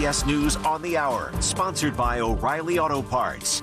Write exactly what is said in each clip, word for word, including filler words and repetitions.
S News on the Hour, sponsored by O'Reilly Auto Parts.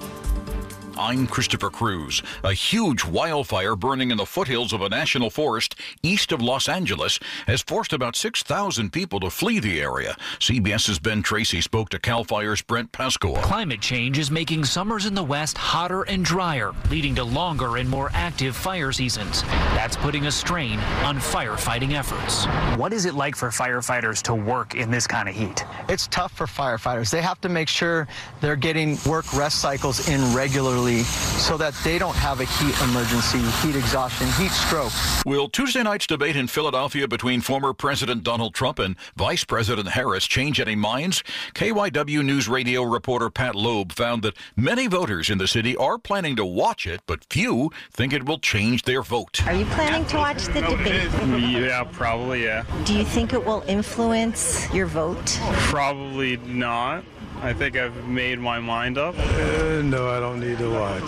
I'm Christopher Cruz. A huge wildfire burning in the foothills of a national forest east of Los Angeles has forced about six thousand people to flee the area. CBS's Ben Tracy spoke to CAL FIRE's Brent Pascoe. Climate change is making summers in the West hotter and drier, leading to longer and more active fire seasons. That's putting a strain on firefighting efforts. What is it like for firefighters to work in this kind of heat? It's tough for firefighters. They have to make sure they're getting work rest cycles in regularly so that they don't have a heat emergency, heat exhaustion, heat stroke. Will Tuesday night's debate in Philadelphia between former President Donald Trump and Vice President Harris change any minds? K Y W News Radio reporter Pat Loeb found that many voters in the city are planning to watch it, but few think it will change their vote. Are you planning to watch the debate? Yeah, probably, yeah. Do you think it will influence your vote? Probably not. I think I've made my mind up. Uh, no, I don't need to watch.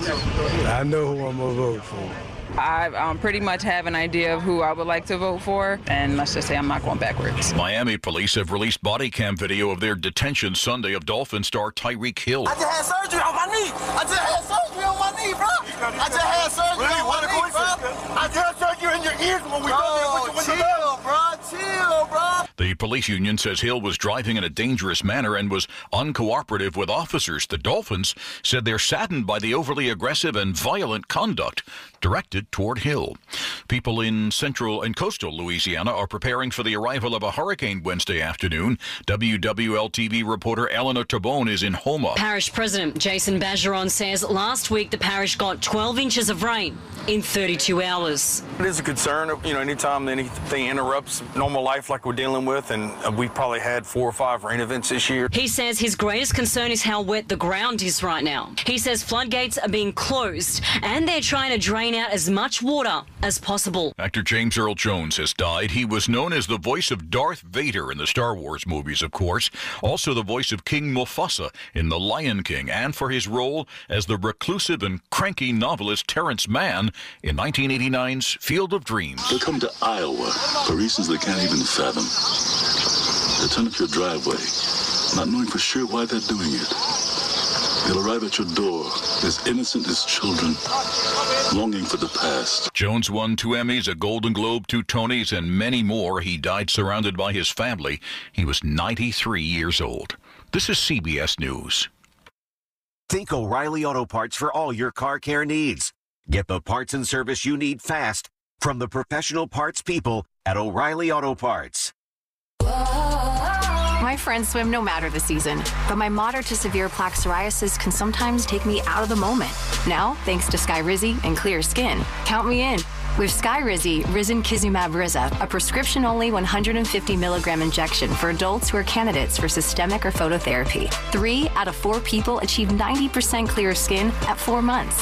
I know who I'm going to vote for. I um, pretty much have an idea of who I would like to vote for, and let's just say I'm not going backwards. Miami police have released body cam video of their detention Sunday of Dolphin star Tyreek Hill. I just had surgery on my knee. I just had surgery on my knee, bro. I just had surgery really? on my knee, bro. I just had surgery in your ears when we bro, go there. Chill, bro. Chill, bro. The police union says Hill was driving in a dangerous manner and was uncooperative with officers. The Dolphins said they're saddened by the overly aggressive and violent conduct directed toward Hill. People in central and coastal Louisiana are preparing for the arrival of a hurricane Wednesday afternoon. W W L T V reporter Eleanor Tabone is in Houma. Parish President Jason Bergeron says last week the parish got twelve inches of rain in thirty-two hours. It is a concern, you know, anytime anything interrupts normal life like we're dealing with, and we've probably had four or five rain events this year. He says his greatest concern is how wet the ground is right now. He says floodgates are being closed and they're trying to drain out as much water as possible. Actor James Earl Jones has died. He was known as the voice of Darth Vader in the Star Wars movies, of course, also the voice of King Mufasa in The Lion King, and for his role as the reclusive and cranky novelist Terrence Mann in nineteen eighty-nine's Field of Dreams. They come to Iowa for reasons they can't even fathom. They turn up your driveway, not knowing for sure why they're doing it. They'll arrive at your door as innocent as children, longing for the past. Jones won two Emmys, a Golden Globe, two Tonys, and many more. He died surrounded by his family. He was ninety-three years old. This is C B S News. Think O'Reilly Auto Parts for all your car care needs. Get the parts and service you need fast from the professional parts people at O'Reilly Auto Parts. My friends swim no matter the season, but my moderate to severe plaque psoriasis can sometimes take me out of the moment. Now, thanks to Skyrizi and clear skin, count me in. With Skyrizi, Risankizumab Riza, a prescription-only one hundred fifty milligram injection for adults who are candidates for systemic or phototherapy. Three out of four people achieve ninety percent clear skin at four months.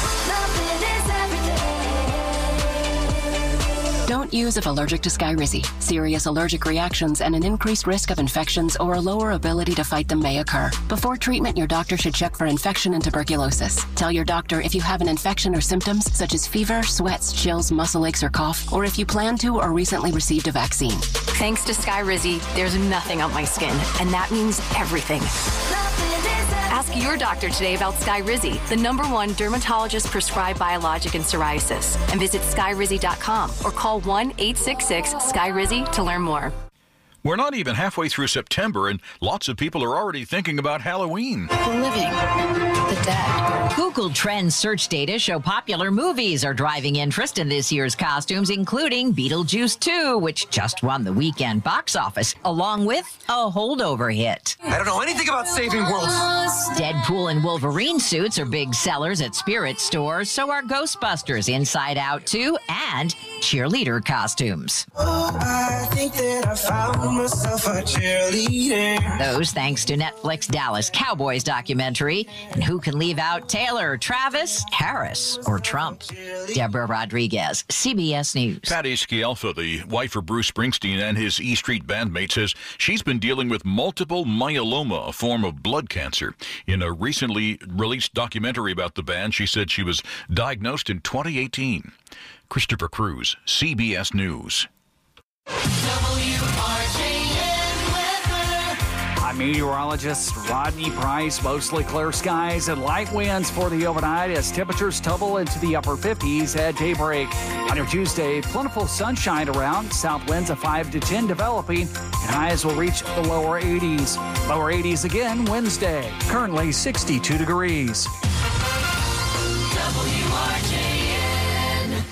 Don't use if allergic to Skyrizi. Serious allergic reactions and an increased risk of infections or a lower ability to fight them may occur. Before treatment, your doctor should check for infection and tuberculosis. Tell your doctor if you have an infection or symptoms such as fever, sweats, chills, muscle aches, or cough, or if you plan to or recently received a vaccine. Thanks to Skyrizi, there's nothing on my skin, and that means everything. Ask your doctor today about Skyrizi, the number one dermatologist-prescribed biologic in psoriasis, and visit Skyrizi dot com or call one eight six six Skyrizi to learn more. We're not even halfway through September, and lots of people are already thinking about Halloween. The living, the dead. Google Trends search data show popular movies are driving interest in this year's costumes, including Beetlejuice two, which just won the weekend box office, along with a holdover hit. I don't know anything about saving worlds. Deadpool and Wolverine suits are big sellers at spirit stores, so are Ghostbusters, Inside Out two, and cheerleader costumes. Oh, I think that I found myself a cheerleader. Those thanks to Netflix Dallas Cowboys documentary. And who can leave out Taylor, Travis, Harris, or Trump? Deborah Rodriguez, C B S News. Patty Scialfa, the wife of Bruce Springsteen and his E Street bandmate, says she's been dealing with multiple myeloma, a form of blood cancer. In a recently released documentary about the band, she said she was diagnosed in twenty eighteen. Christopher Cruz, C B S News. I'm I'm meteorologist Rodney Price. Mostly clear skies and light winds for the overnight as temperatures tumble into the upper fifties at daybreak. On your Tuesday, plentiful sunshine around. South winds of five to ten developing, and highs will reach the lower eighties. Lower eighties again Wednesday. Currently sixty-two degrees. W R J N.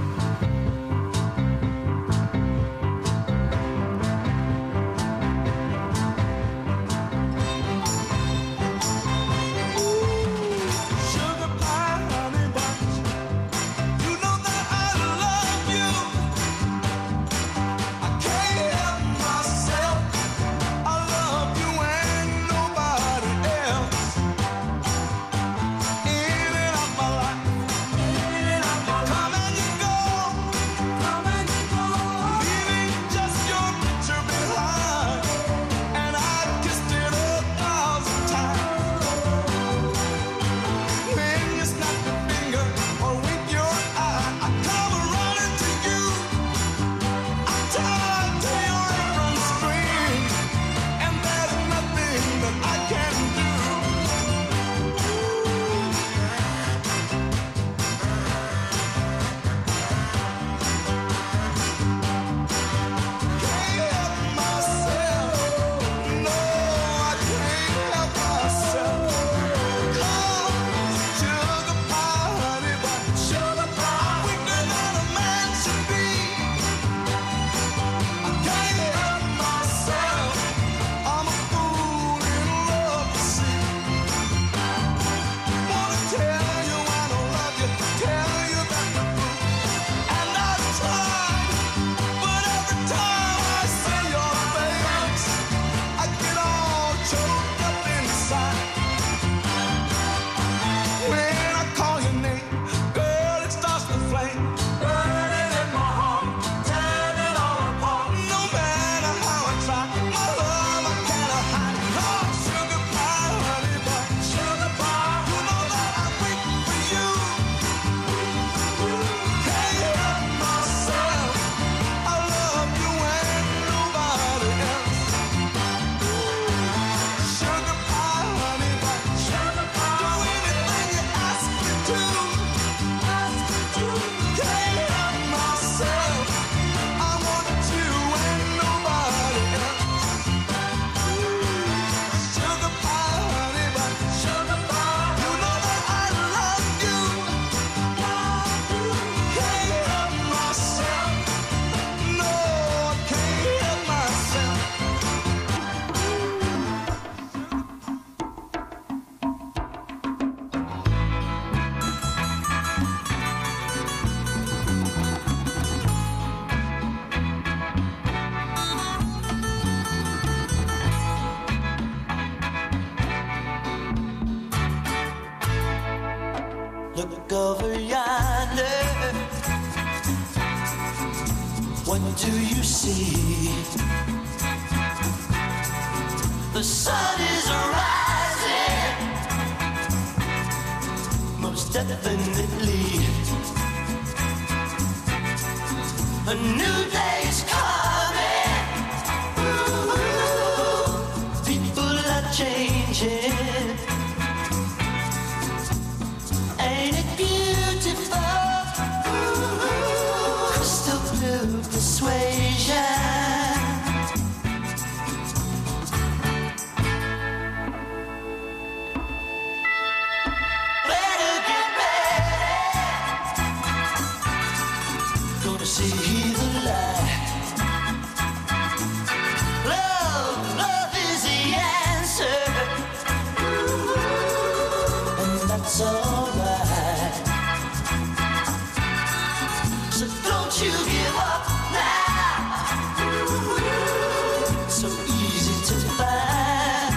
Look over yonder. What do you see? The sun is rising, most definitely. A new day's coming. Ooh, people are changing. Ain't it beautiful? Ooh, crystal blue persuasion. Better get ready. Gonna see the light. Love, love is the answer. Ooh, and that's all. So don't you give up now. So easy to find.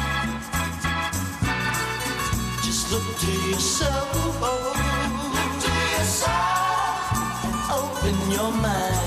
Just look to yourself. Look to yourself and open your mind.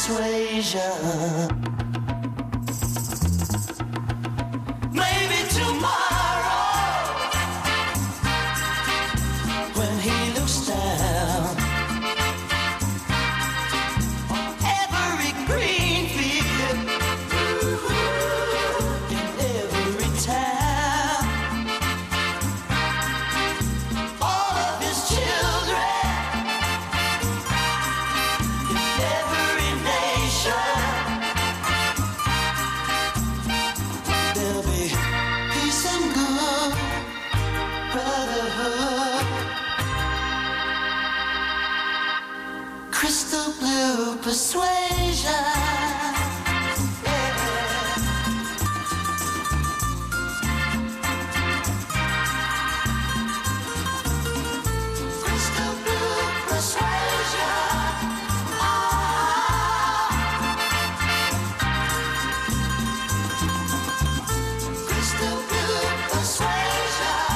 persuasion. Maybe tomorrow, when he looks down on every green field in every town, all of his children in every nation, there'll be peace and good brotherhood. Crystal blue persuasion. Crystal blue persuasion. Crystal blue persuasion.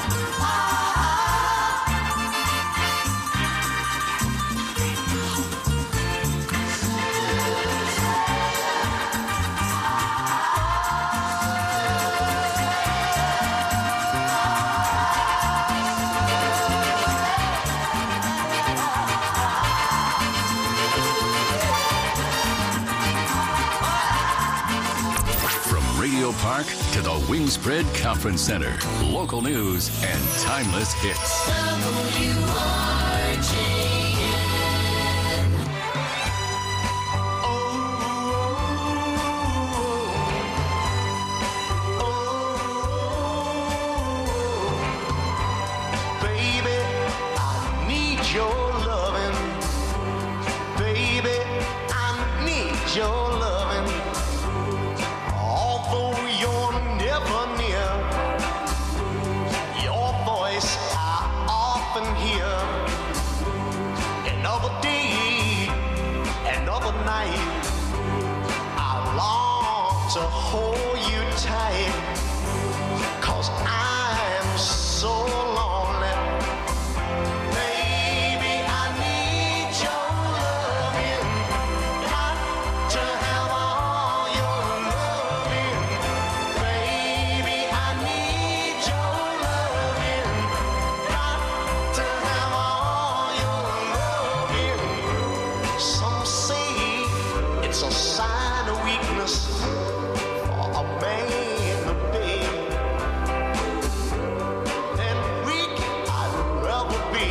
From Radio Park to the Wingspread Conference Center, local news and timeless hits. W R J N. Baby, I need your loving. Baby, I need your loving. Although you're never near, your voice I often hear. Another day, another night, I long to hold you tight. 'Cause I'm so lonely. Baby, I need your loving. Got to have all your loving. Baby, I need your loving. Got to have all your loving. Some say it's a sign of weakness for a man to beg. And weak I'd rather be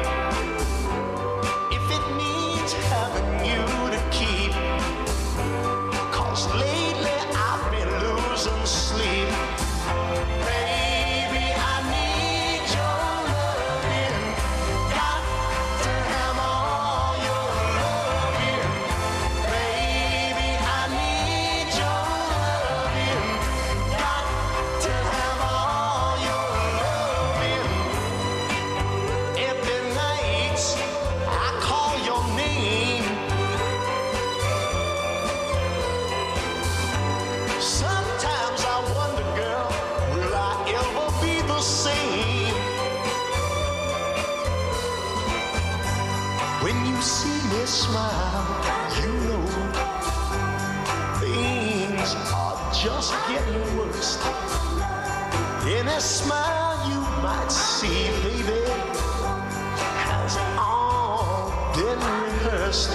if it means having you to keep. 'Cause lately I've been losing sleep. Baby, I need your loving. Got to have all your loving. Baby, I need your loving. Got to have all your loving. Every night I call your name. Sometimes I wonder, girl, will I ever be the same? When you see me smile, you know things are just getting worse. Any smile you might see, baby, has all been rehearsed.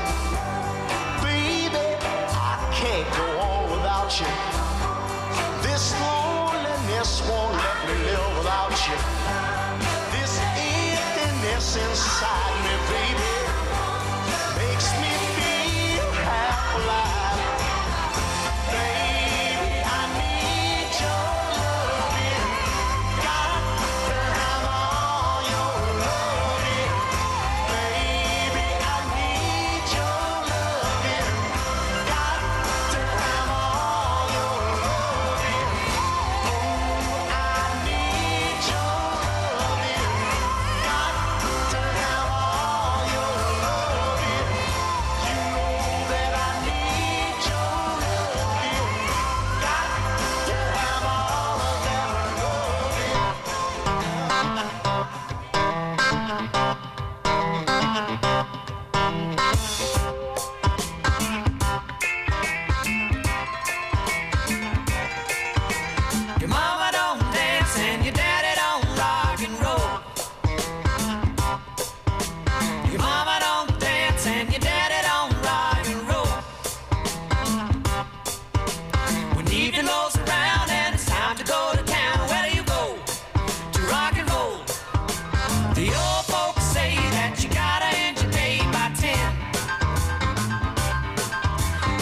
Baby, I can't go on without you. This loneliness won't let me live without you. This emptiness inside me, baby, makes me feel half alive. Baby, I need your loving. Got to have all your loving. Baby, I need your loving. Got to have all your loving. Oh, I need your loving. Got to have all your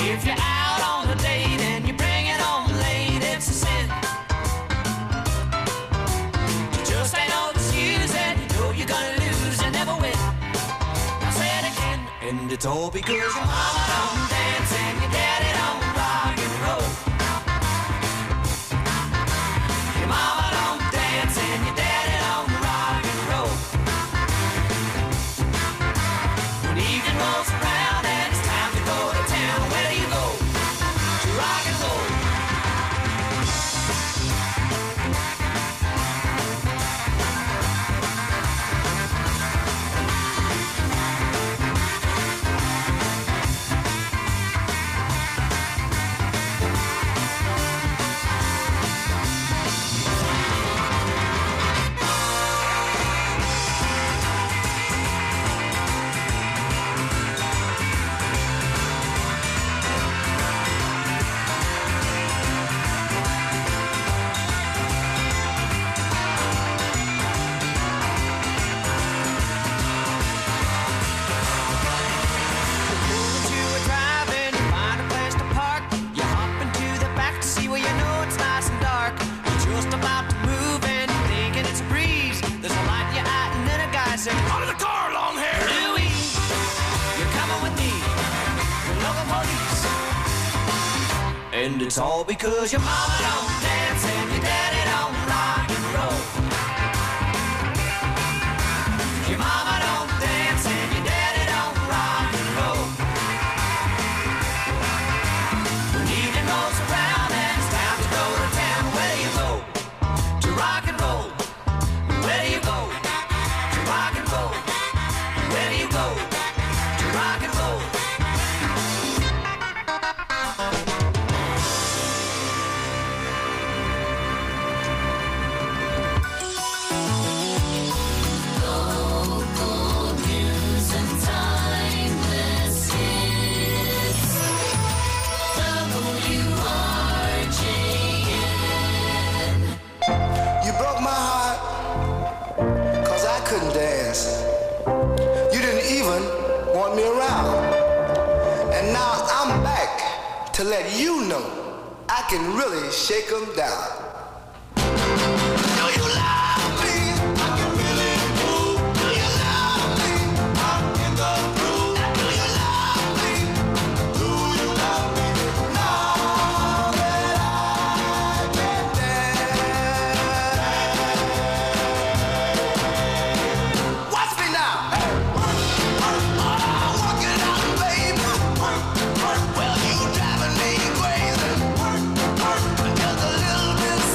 If you're out on a date and you bring it home late, it's a sin. You just ain't no excuse and you know you're gonna lose and never win. I'll say it again, and it's all because your mama don't dance and your daddy don't rock and roll. Your mama don't dance and your daddy don't rock and roll. When evening rolls around and it's time to go to town, where do you go? To rock and roll. Out of the car, long hair! Louie, you're coming with me. You're local police. And it's all because your mama don't dance and your daddy don't rock and roll. Your mama don't dance and your daddy don't rock and roll. When evening rolls around and it's time to go to town, where do you go? To rock and roll. Where do you go? Rock and roll. Where do you go? To rock and roll. Local news and timeless hits. W R J N. You broke my heart, cause I couldn't dance. You didn't even want me around. And now I'm back to let you know I can really shake 'em down. Do you love me? I can really move. Do you love me? I'm in the groove. Do you love me? Do you love me? Now that I can dance. Watch me now. Well, you driving me crazy. Just a little bit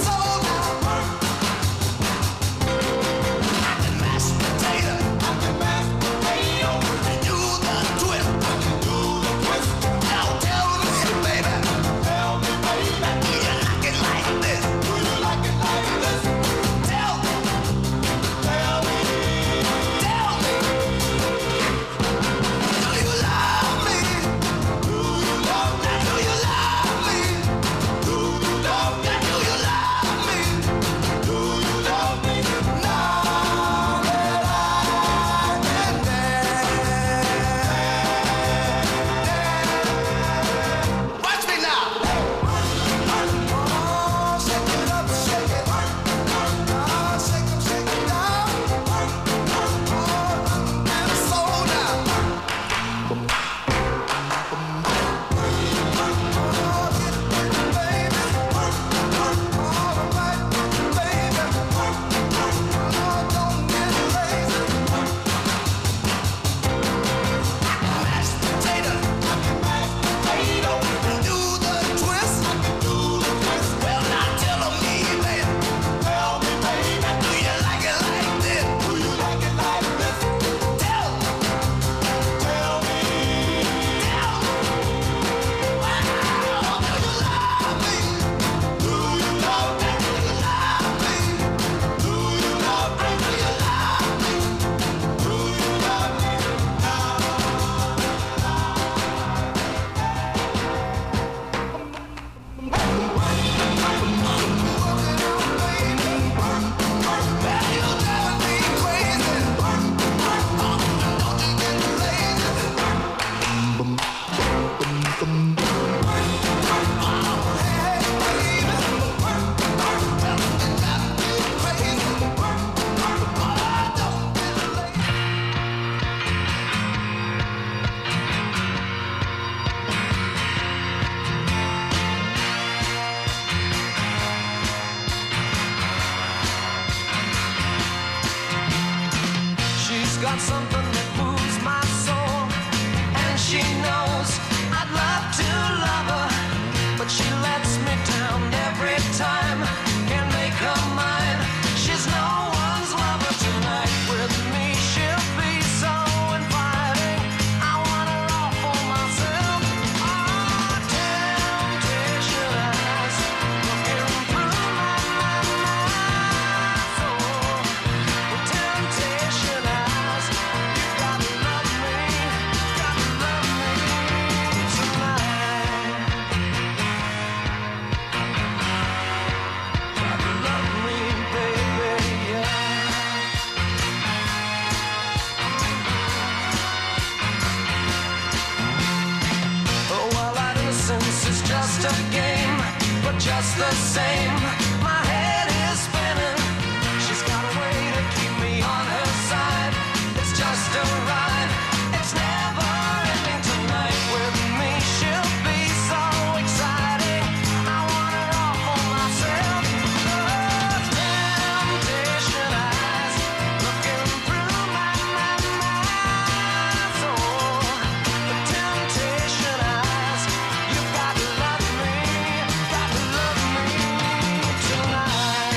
just the same. My head is spinning. She's got a way to keep me on her side. It's just a ride. It's never ending tonight with me. She'll be so exciting. I want her all for myself. The temptation eyes looking through my, my, my soul. The temptation eyes. You've got to love me. Got to love me tonight.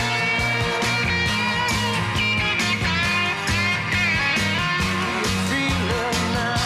You feel it now.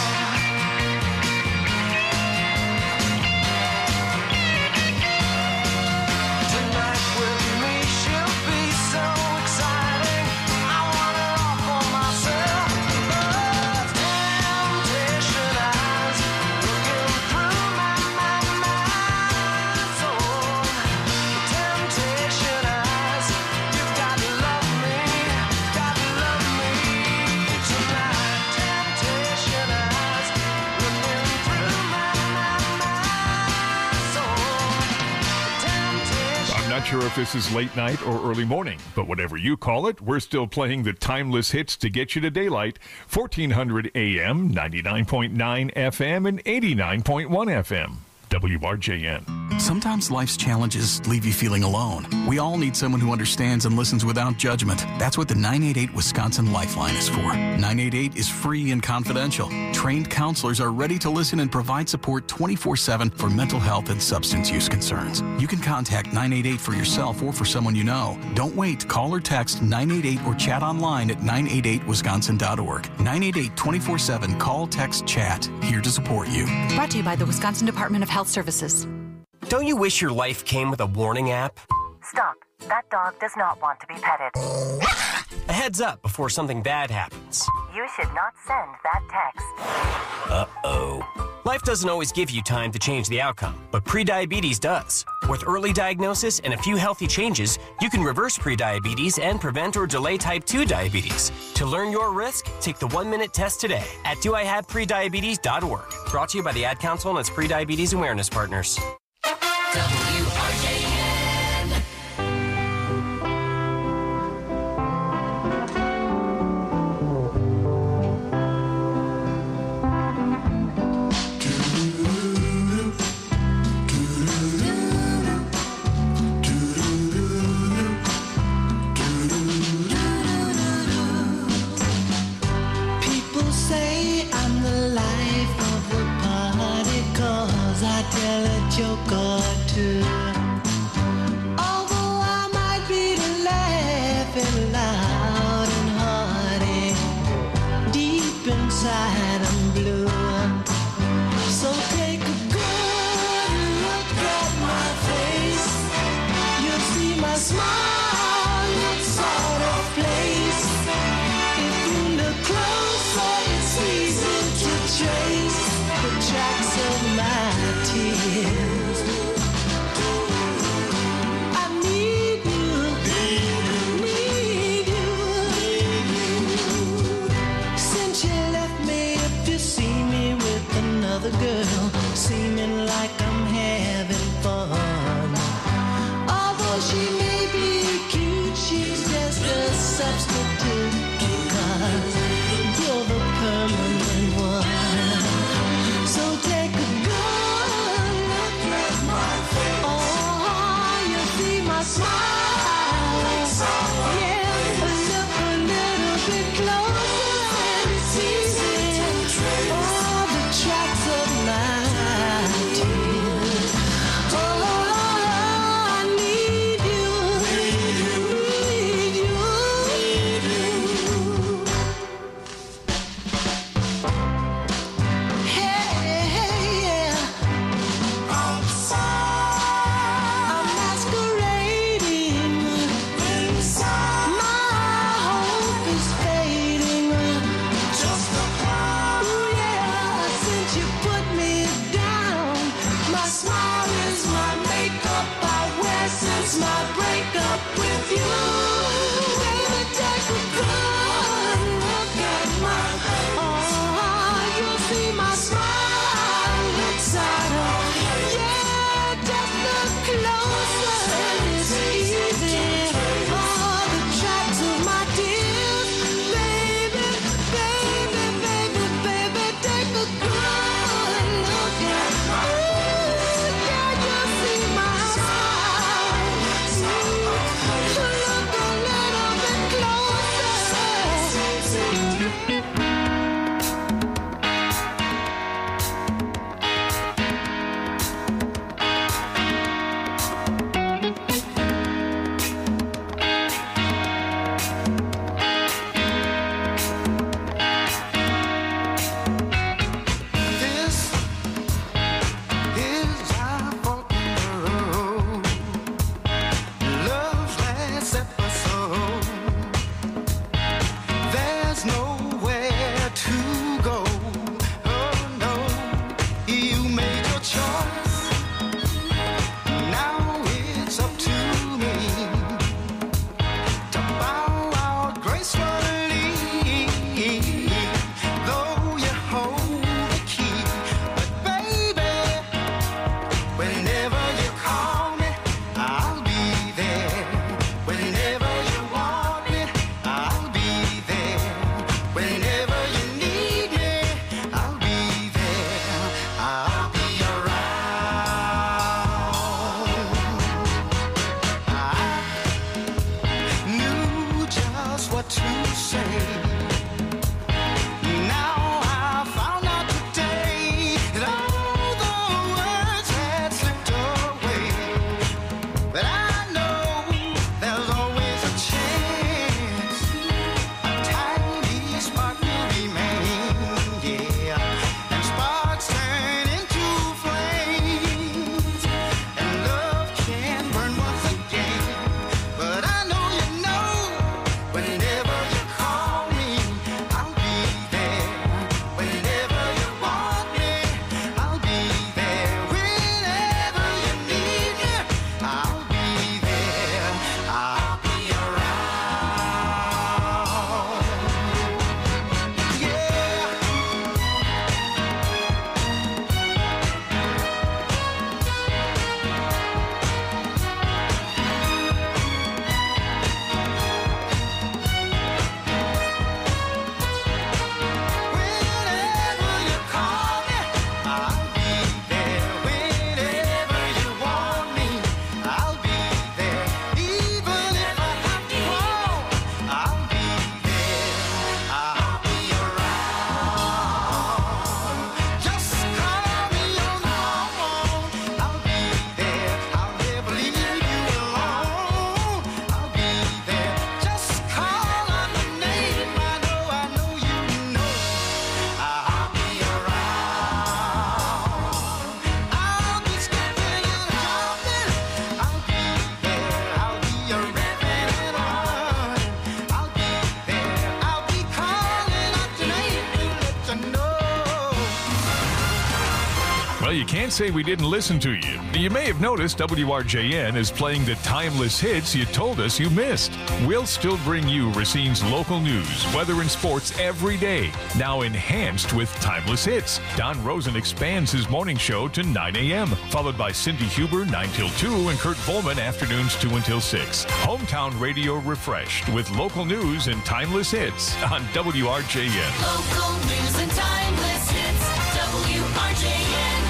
Tonight with me, she'll be so exciting. I want her all for myself. Those temptation eyes looking through my, my, my soul. Temptation eyes, you've got to love me, got to love me tonight. Temptation eyes looking through my, my, my soul. Temptation. I'm not sure if this is late night or early morning, but whatever you call it, we're still playing the timeless hits to get you to daylight. fourteen hundred A M, ninety-nine point nine F M, and eighty-nine point one F M. W R J N. Sometimes life's challenges leave you feeling alone. We all need someone who understands and listens without judgment. That's what the nine eight eight Wisconsin Lifeline is for. nine eight eight is free and confidential. Trained counselors are ready to listen and provide support twenty-four seven for mental health and substance use concerns. You can contact nine eight eight for yourself or for someone you know. Don't wait. Call or text nine eight eight or chat online at nine eight eight wisconsin dot org. nine eight eight twenty-four seven. Call, text, chat. Here to support you. Brought to you by the Wisconsin Department of Health Services. Don't you wish your life came with a warning app? Stop. That dog does not want to be petted. A heads up before something bad happens. You should not send that text. Uh-oh. Life doesn't always give you time to change the outcome, but prediabetes does. With early diagnosis and a few healthy changes, you can reverse prediabetes and prevent or delay type two diabetes. To learn your risk, take the one-minute test today at do I have prediabetes dot org. Brought to you by the Ad Council and its Prediabetes Awareness Partners. W R J N. People say I'm the life of the party 'cause I tell a joke or two. Although I might be laughing loud and hearty, deep inside I'm blue. So take a good look at my face. You'll see my smile looks sort of place. If you look closer, it's easy to trace the tracks of my tears. Can't say we didn't listen to you. You may have noticed W R J N is playing the timeless hits you told us you missed. We'll still bring you Racine's local news, weather, and sports every day, now enhanced with timeless hits. Don Rosen expands his morning show to nine a.m., followed by Cindy Huber nine till two and Kurt Volman afternoons two until six. Hometown radio refreshed with local news and timeless hits on W R J N. Local news and timeless hits. W R J N.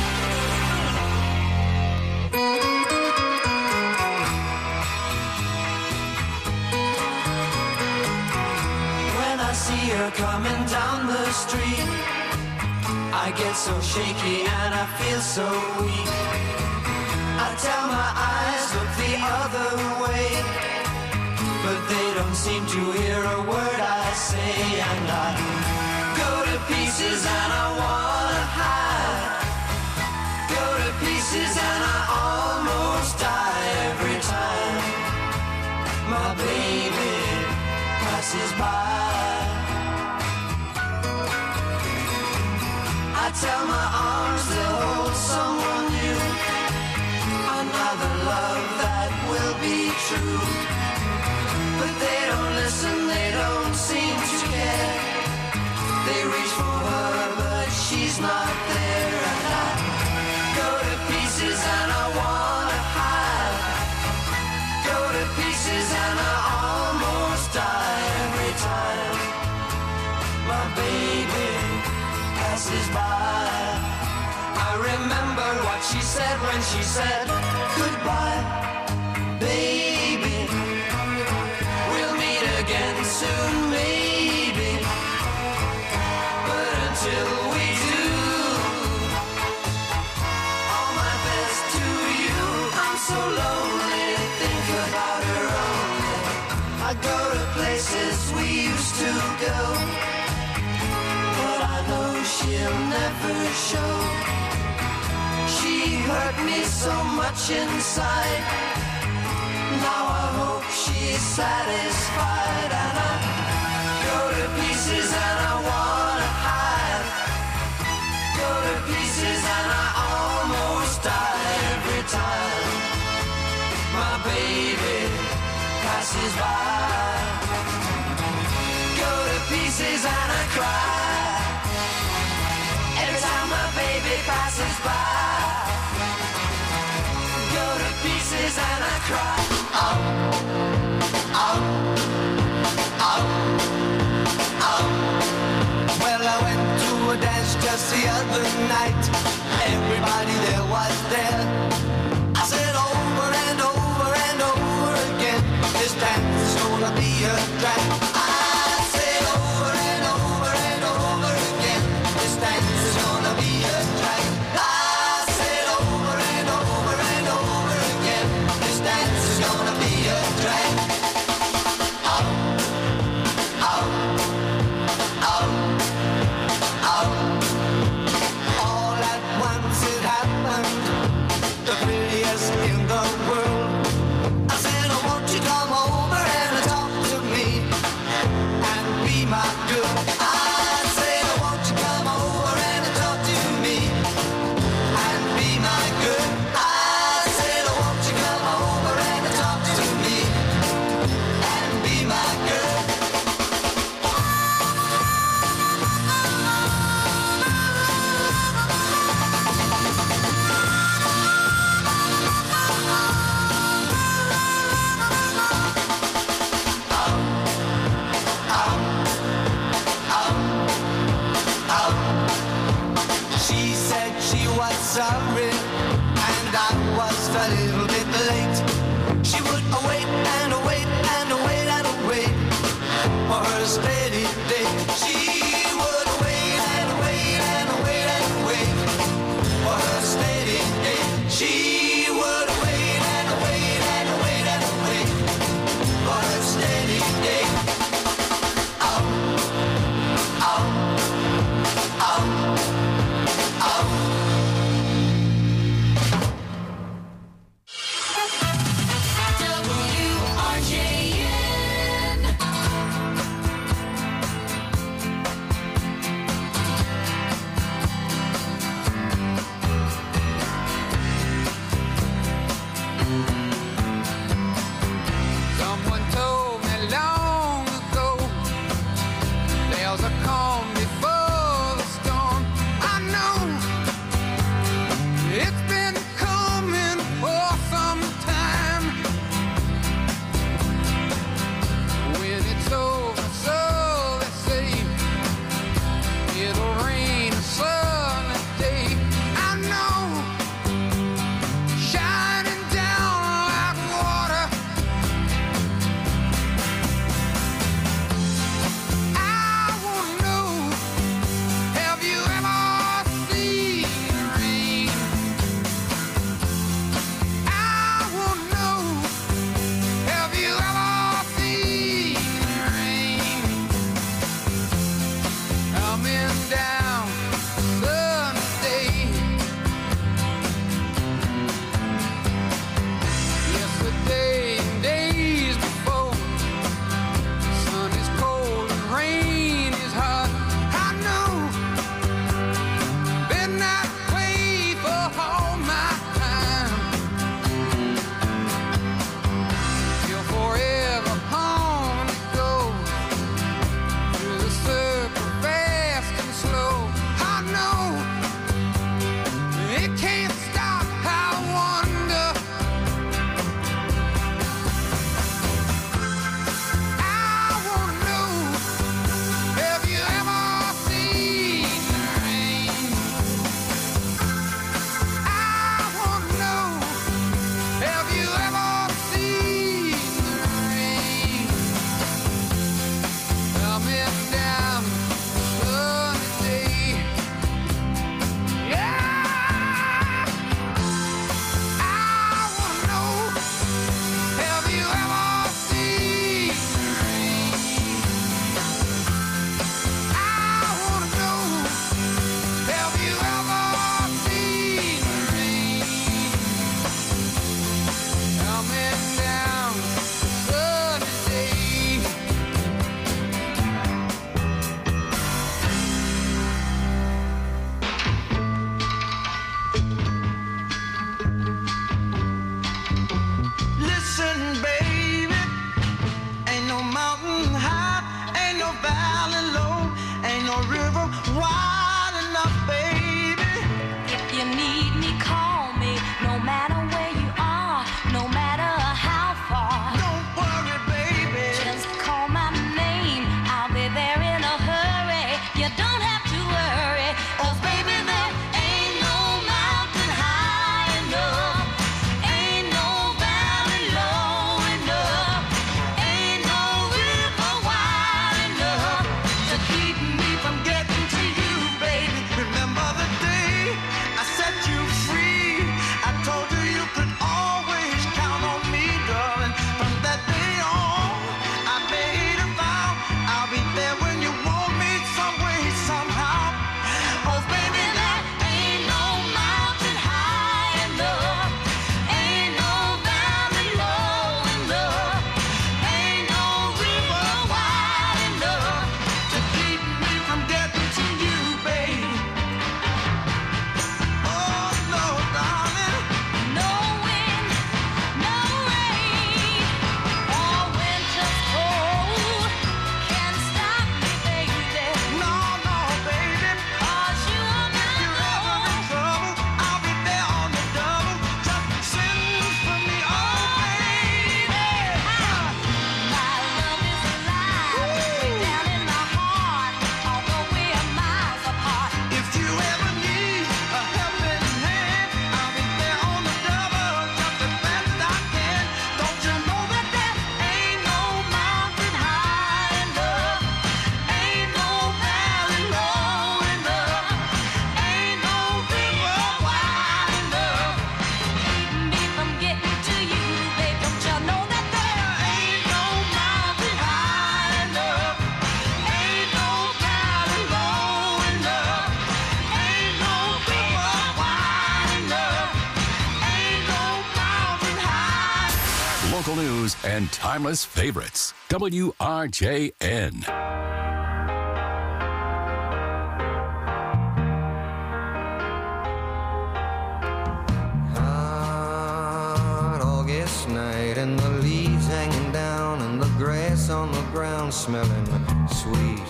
When I see her coming down the street, I get so shaky and I feel so weak. I tell my eyes, look the other way, but they don't seem to hear a word I say. And I go to pieces and I wanna hide. Go to pieces and I almost die every time my baby passes by. I tell my arms they'll hold someone new, another love that will be true. But they don't listen, they don't seem to care. They reach for her, but she's not there. And I go to pieces and I wanna hide. Go to pieces and I almost die every time my baby passes by. I remember what she said when she said goodbye, baby. We'll meet again soon, maybe. But until we do, all my best to you. I'm so lonely, think about her only. I go to places we used to go, but I know she'll never show. She hurt me so much inside. Now I hope she's satisfied. And I go to pieces and I wanna hide. Go to pieces and I almost die every time my baby passes by. Go to pieces and I cry every time my baby passes by. Go to pieces and I cry. Oh, oh, oh, oh. Well, I went to a dance just the other night. Everybody there was there. I said over and over and over again, this dance is gonna be a drag. I said over and over and over again, this dance is gonna be a drag. I said over and over and over again, this dance is gonna be a drag. Oh, oh, oh, oh. All at once it happened, the prettiest in the world. I said, oh, won't you come over and talk to me and be my girl? I said, oh, won't you come over and talk to me and be my girl? I said, oh, won't you come over and talk to me and be my girl? She said she was sorry and I was a little bit late. She would await and await and await and await for her steady day. She would wait and wait and wait and wait for her steady day. She would wait and wait and wait and wait for her steady day. Oh, oh, oh. W local news and timeless favorites. W R J N. Hot August night and the leaves hanging down and the grass on the ground smelling sweet.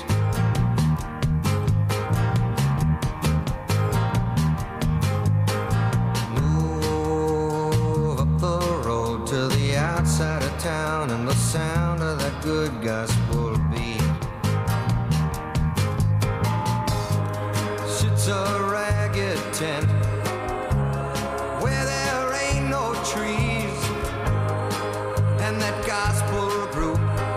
Outside of town and the sound of that good gospel beat. Sits a ragged tent where there ain't no trees, and that gospel group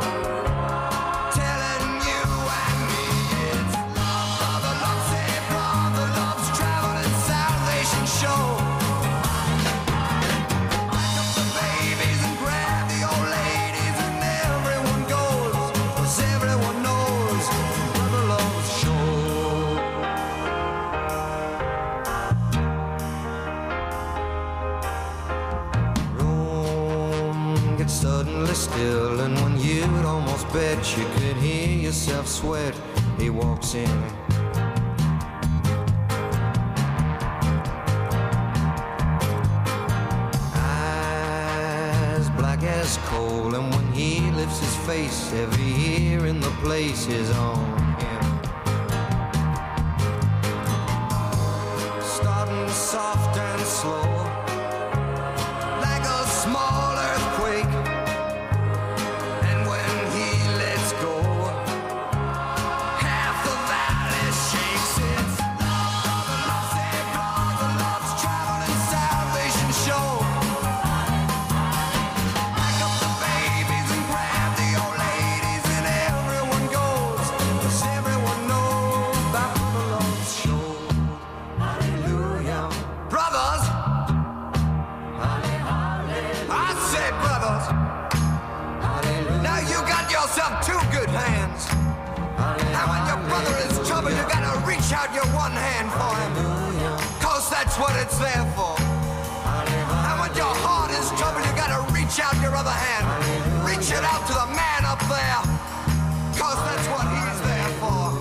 telling you and me it's love, brother, love, say brother, love's traveling salvation show. Suddenly still, and when you'd almost bet you could hear yourself sweat, he walks in. Eyes black as coal, and when he lifts his face, every ear in the place is on him. Starting soft and slow, like a small earthquake. Two good hands. And when your brother is in trouble, you gotta reach out your one hand for him. Cause that's what it's there for. And when your heart is in trouble, you gotta reach out your other hand. Reach it out to the man up there. Cause that's what he's there for.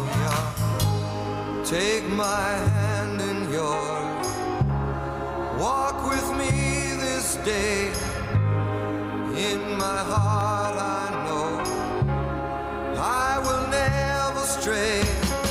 Take my hand in yours. Walk with me this day. In my heart I know I will never stray.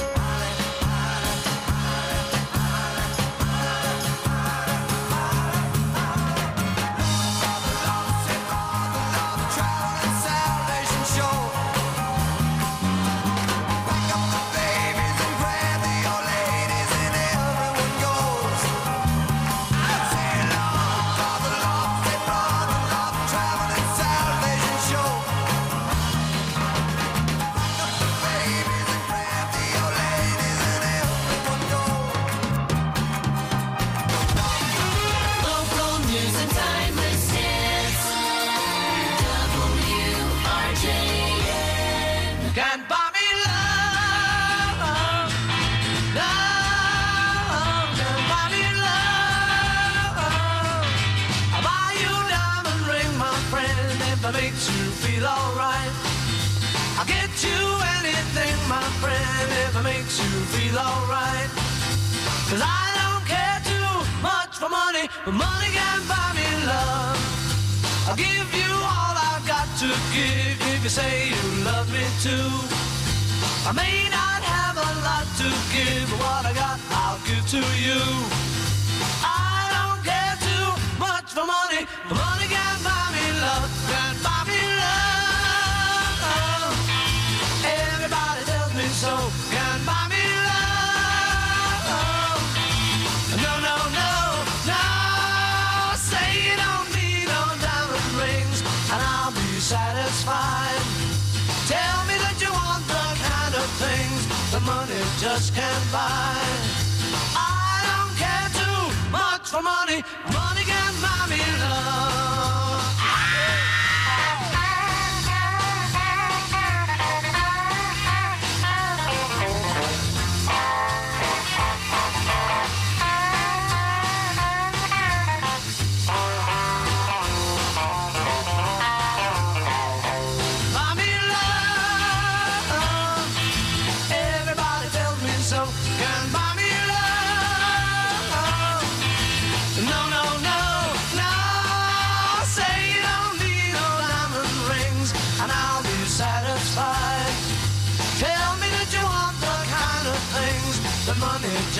Makes you feel alright. I'll get you anything, my friend, if it makes you feel alright. Cause I don't care too much for money, but money can buy me love. I'll give you all I've got to give if you say you love me too. I may not have a lot to give, but what I got I'll give to you. I don't care too much for money, but money can buy me love. Can buy me love. Everybody tells me so. Can buy me love. No, no, no, no. Say you don't need no diamond rings, and I'll be satisfied. Tell me that you want the kind of things that money just can't buy. I don't care too much for money. Money can buy me love.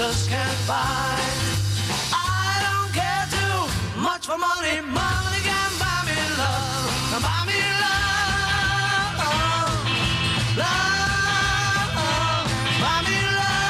just can't buy. I don't care too much for money. Money can buy me love. Buy me love. Love. Buy me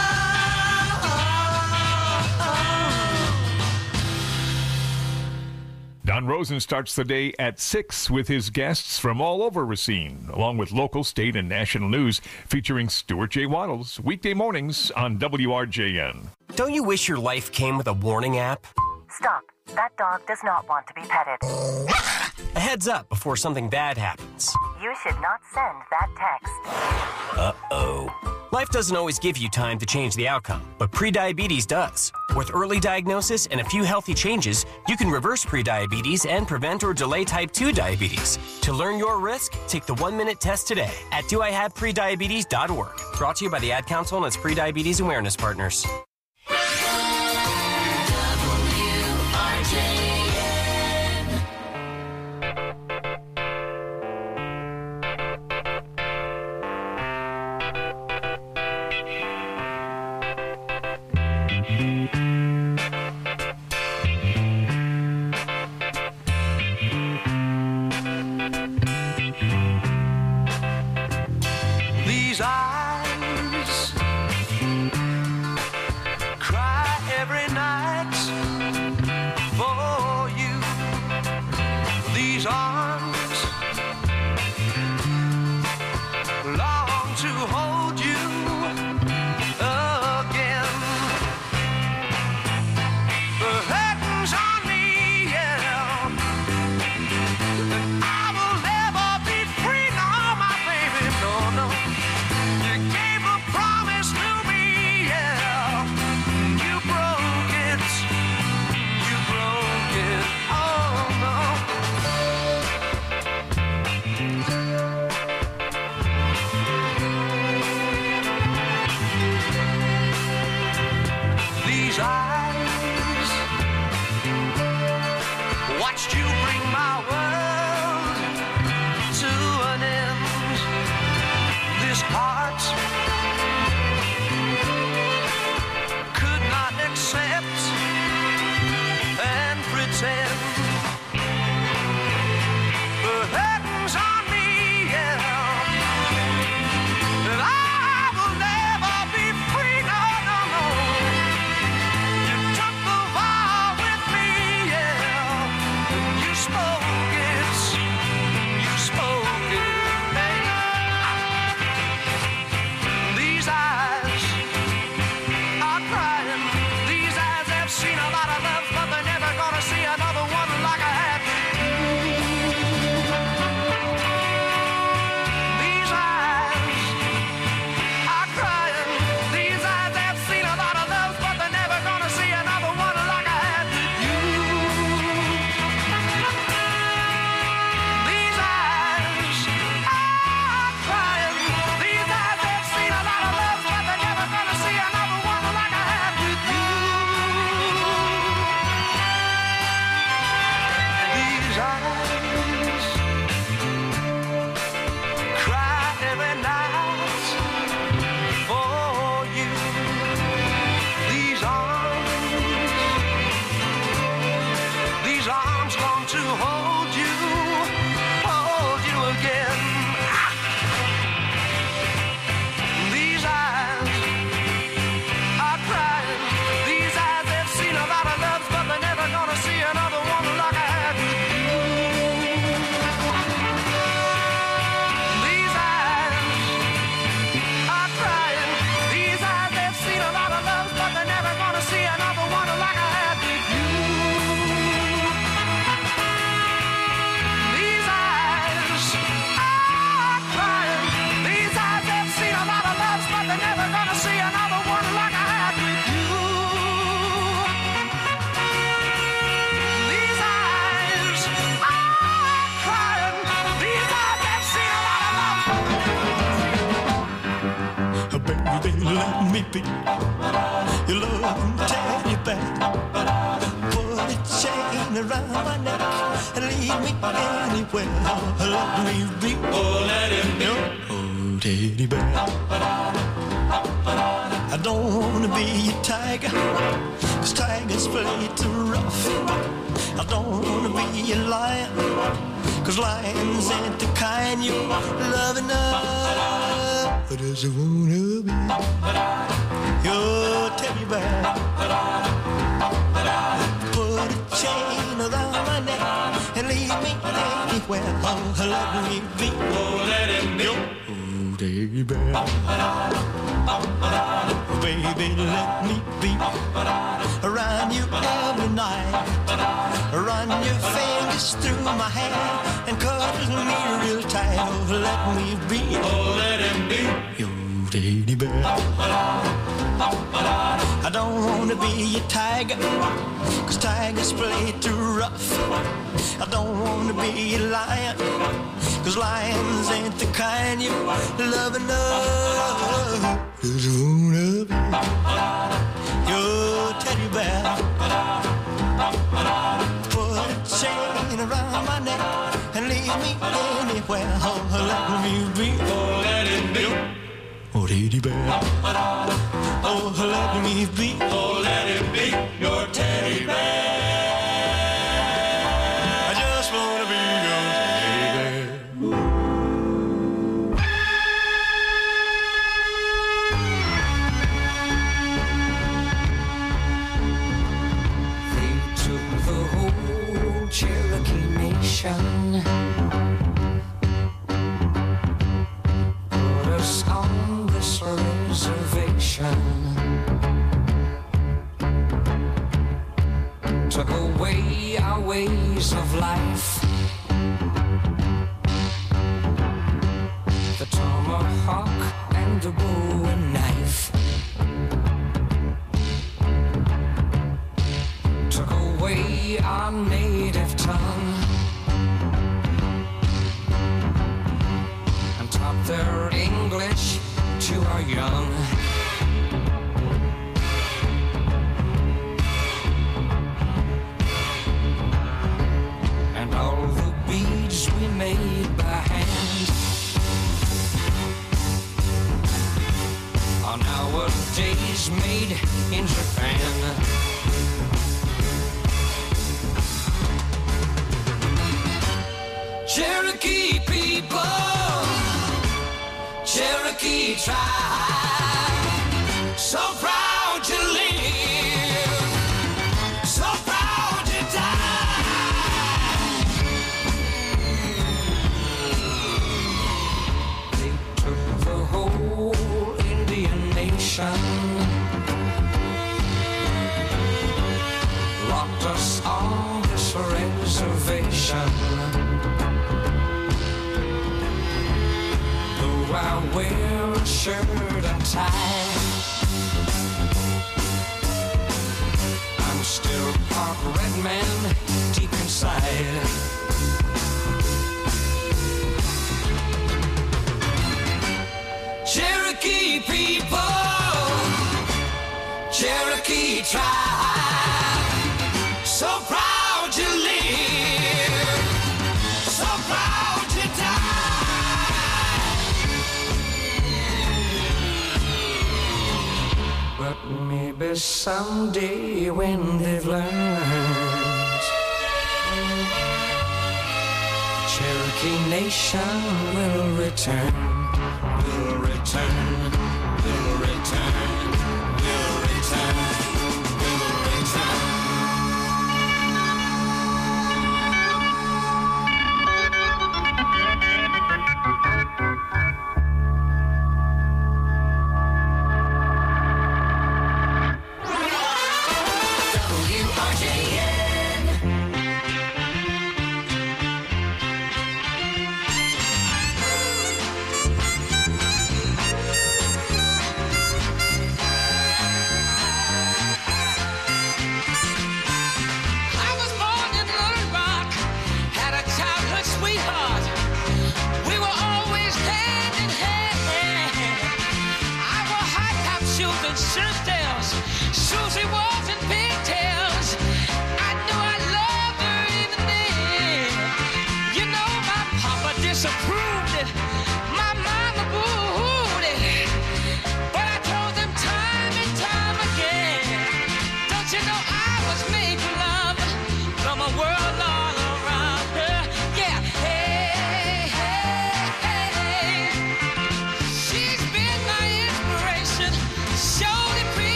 love. Don Rosen starts the day at six with his guests from all over Racine, along with local, state, and national news featuring Stuart J. Waddles, weekday mornings on W R J N. Don't you wish your life came with a warning app? Stop. That dog does not want to be petted. A heads up before something bad happens. You should not send that text. Uh-oh. Life doesn't always give you time to change the outcome, but prediabetes does. With early diagnosis and a few healthy changes, you can reverse prediabetes and prevent or delay type two diabetes. To learn your risk, take the one-minute test today at do I have prediabetes dot org. Brought to you by the Ad Council and its Prediabetes Awareness Partners. These eyes cry every night for you. These arms long to hold you again. The curtains on me, yeah. I will never be free, no, my baby, no, no. You gave a promise to me, yeah. You broke it, you broke it, oh no. These eyes watched you bring my world to an end. This heart could not accept and pretend. The curtains on me, yeah, that I will never be free, no, no, no. You took the vow with me, yeah, and you spoke it, you spoke it, baby. These eyes are crying. These eyes have seen a lot of love, but they're never gonna see another one like I had with you. These eyes are crying. These eyes have seen a lot of love, but they're never gonna see another one like I had with you. These eyes are crying. These eyes have seen a lot of love, but they're never gonna see another one like I had with you. These eyes cry every night for you. These arms, these arms long to hold you, hold you again. These eyes are crying. These eyes have seen a lot of loves, but they're never gonna see another one like I had with you. These eyes are crying. These eyes have seen a lot of loves, but they're never gonna see another one like I had with you. These eyes are crying. These eyes have seen a lot of loves, but they're never gonna see another one like I had with you. These eyes are crying. These eyes have seen a lot of love. Baby, let me be your loving teddy bear. Put a chain around my neck and lead me anywhere. Let me be, oh, let him be, oh, teddy bear. I don't wanna be a tiger, cause tigers play too rough. I don't wanna be a lion, cause lions ain't the kind you love enough. I just wanna be your teddy bear. Put a chain around my neck and leave me anywhere. Oh, let me be. Oh, let him be. Your teddy bear. Baby, let me be around you every night. Run your fingers through my hair and cuddle me real tight. Oh, let me be. Oh, let him be. Your teddy bear. I don't wanna be a tiger, cause tigers play too rough. I don't wanna be a lion, cause lions ain't the kind you love enough. Just wanna be your teddy bear. Put a chain around my neck and leave me anywhere. Oh, let me be. Oh, let it be. Oh, teddy bear. Oh, let me be. Oh, let it be your teddy bear. I just wanna be your teddy bear. They took the whole Cherokee Nation, put us on this reservation, took away our ways of life. The tomahawk and the bowie knife took away our native tongue and taught their English to our young. And all the beads we made by hand are nowadays made in Japan. Cherokee people, Cherokee tribe, so proud to live, so proud to die. They took the whole Indian nation, locked us on this reservation. I wear a shirt and tie, I'm still part red man deep inside. Cherokee people, Cherokee tribe, so proud to live, so proud to die. But maybe someday when they've learned, Cherokee Nation will return, will return, will return, will return, will return.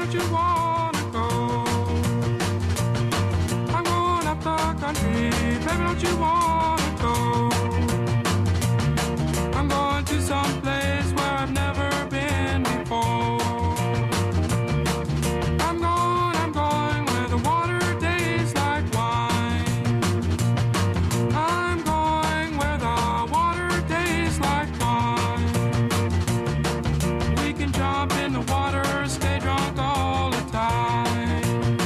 don't you wanna go? I'm going up the country, baby, don't you wanna go? I'm going to some place where I've never been before. I'm going, I'm going where the water tastes like wine. I'm going where the water tastes like wine. We can jump in the water, stay drunk all the time.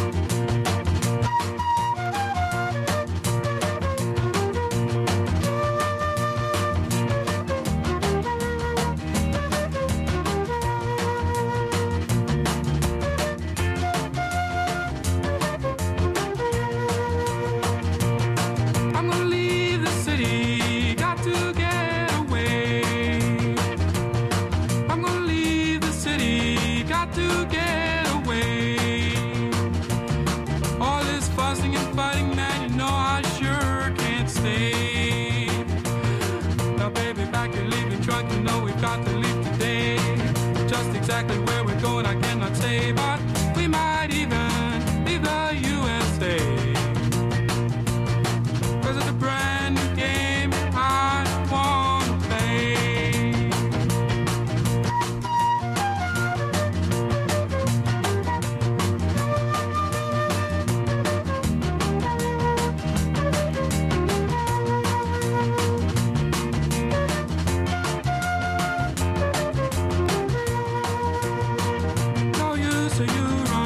I'm gonna leave the city, got to get away. I'm gonna leave the city, got to get away. All this fussing and fighting, man, you know I sure can't stay. Now, baby, back your leaving trunk, you know we've got to leave today. Just exactly where we're going, I cannot say, but